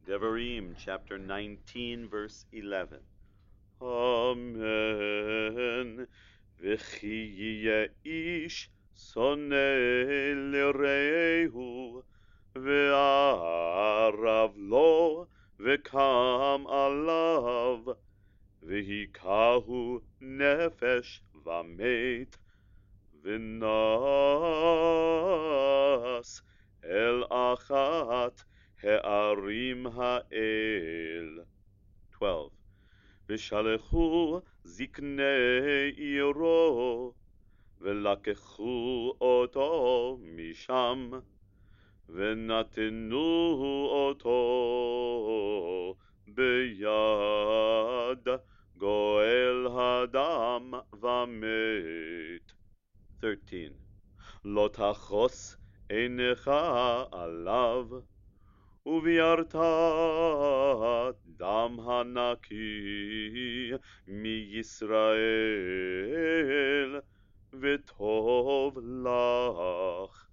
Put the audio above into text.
Devarim, chapter 19, verse 11. Amen. וכי יהיה איש שונא לרעהו, וערב לו, וקם עליו, והיכהו נפש ומת, ונס אל אחת הערים האל. 12. ושלחו זקני עירו, ולקחו אותו משם, ונתנו אותו ביד גואל הדם ומת. 13. לא תחוס עיניך עליו, וביארת דם הנקי מישראל, וטוב לך.